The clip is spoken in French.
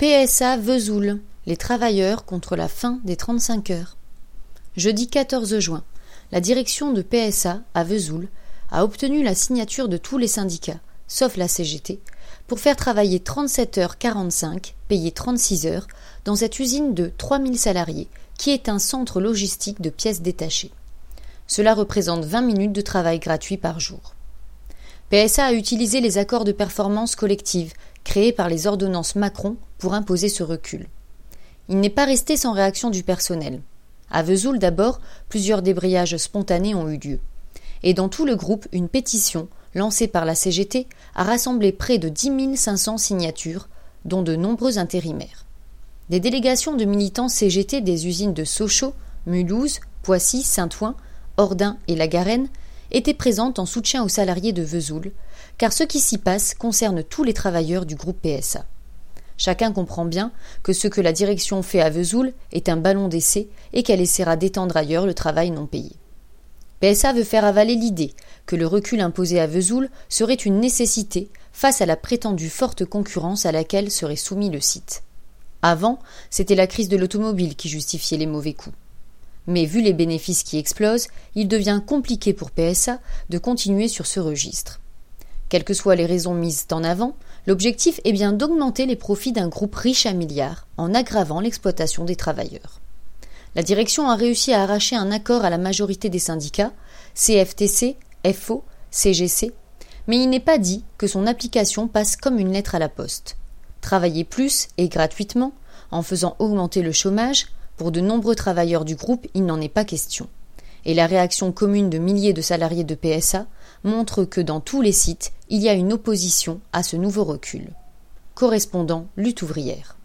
PSA Vesoul, les travailleurs contre la fin des 35 heures. Jeudi 14 juin, la direction de PSA à Vesoul a obtenu la signature de tous les syndicats, sauf la CGT, pour faire travailler 37h45, payés 36 heures, dans cette usine de 3000 salariés, qui est un centre logistique de pièces détachées. Cela représente 20 minutes de travail gratuit par jour. PSA a utilisé les accords de performance collective créés par les ordonnances Macron pour imposer ce recul. Il n'est pas resté sans réaction du personnel. À Vesoul d'abord, plusieurs débrayages spontanés ont eu lieu. Et dans tout le groupe, une pétition, lancée par la CGT, a rassemblé près de 10 500 signatures, dont de nombreux intérimaires. Des délégations de militants CGT des usines de Sochaux, Mulhouse, Poissy, Saint-Ouen, Ordin et La Garenne étaient présentes en soutien aux salariés de Vesoul, car ce qui s'y passe concerne tous les travailleurs du groupe PSA. Chacun comprend bien que ce que la direction fait à Vesoul est un ballon d'essai et qu'elle essaiera d'étendre ailleurs le travail non payé. PSA veut faire avaler l'idée que le recul imposé à Vesoul serait une nécessité face à la prétendue forte concurrence à laquelle serait soumis le site. Avant, c'était la crise de l'automobile qui justifiait les mauvais coups. Mais vu les bénéfices qui explosent, il devient compliqué pour PSA de continuer sur ce registre. Quelles que soient les raisons mises en avant, l'objectif est bien d'augmenter les profits d'un groupe riche à milliards en aggravant l'exploitation des travailleurs. La direction a réussi à arracher un accord à la majorité des syndicats, CFTC, FO, CGC, mais il n'est pas dit que son application passe comme une lettre à la poste. Travailler plus et gratuitement, en faisant augmenter le chômage, pour de nombreux travailleurs du groupe, il n'en est pas question. Et la réaction commune de milliers de salariés de PSA montre que dans tous les sites, il y a une opposition à ce nouveau recul. Correspondant Lutte ouvrière.